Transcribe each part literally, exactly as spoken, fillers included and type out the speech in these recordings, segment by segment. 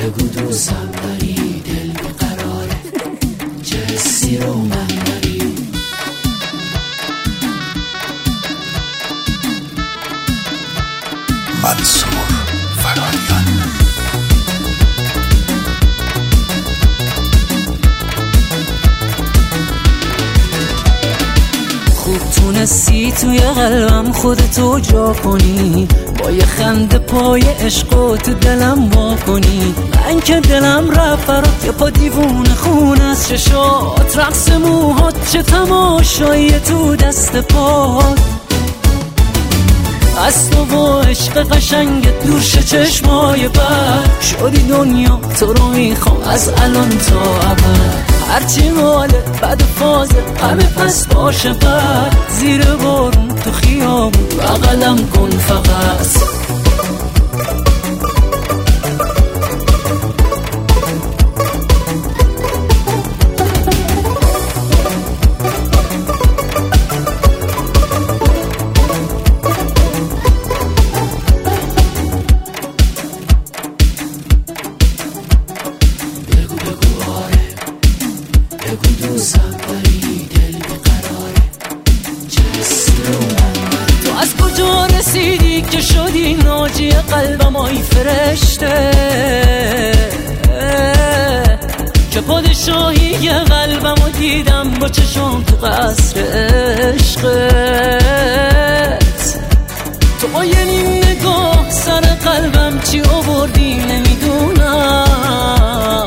بگو دوستم داری دل بیقراره، چه حسی رو من داری. منصور فرایان. خوب تونستی توی قلبم خودتو جا کنی، با یه خنده پای عشقو تو دلم وا کنی. من که دلم رفت برات یه پا دیوونه خون از چشات، رقص موهات چه تماشایی تو دست پات. از تو و عشق قشنگت دور شه چشمای بد، شدی دنیا تو رو میخوام از الان تا ابد. هرچی ماله بد فازه همه پس باشه بد، زیر بارون تو خیابون بغلم کن فقط. بگو دوستم داری دل بیقراره، چه حسی رو من داری. تو از کجا رسیدی که شدی ناجی قلبم آی فرشته، که پادشاهی قلبم رو دیدم با چشم تو قصر عشقت. تو با یه نیم نگاه سر قلبم چی آوردی نمیدونم.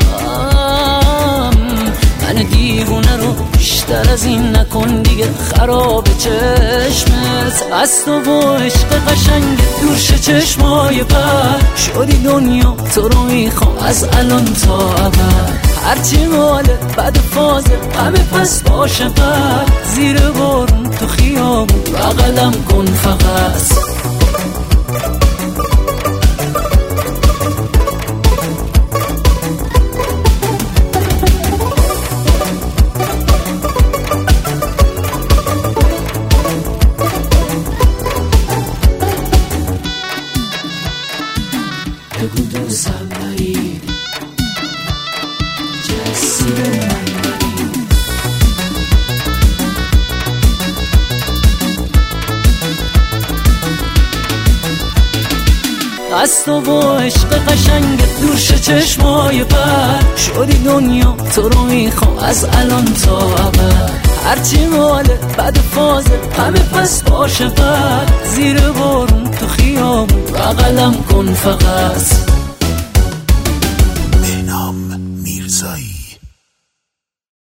من دیوونه رو بیشتر از این نکن دیگه، خراب چشمت. از تو و عشق قشنگت دور شه چشمای بد، شدی دنیا تو رو میخوام از الان تا ابد. هرچی ماله بد فازه همه پس باشه بد، زیر بارون تو خیابون بغلم کن فقط. بگو دوستم داری، چه حسی رو من داری. از تو و عشق قشنگت دور شه چشمای بد، شدی دنیا تو رو میخوام از الان تا ابد. هرچی ماله بد فازه همه پس باشه بد، زیر بارون تو خیابون بغلم کن فقط.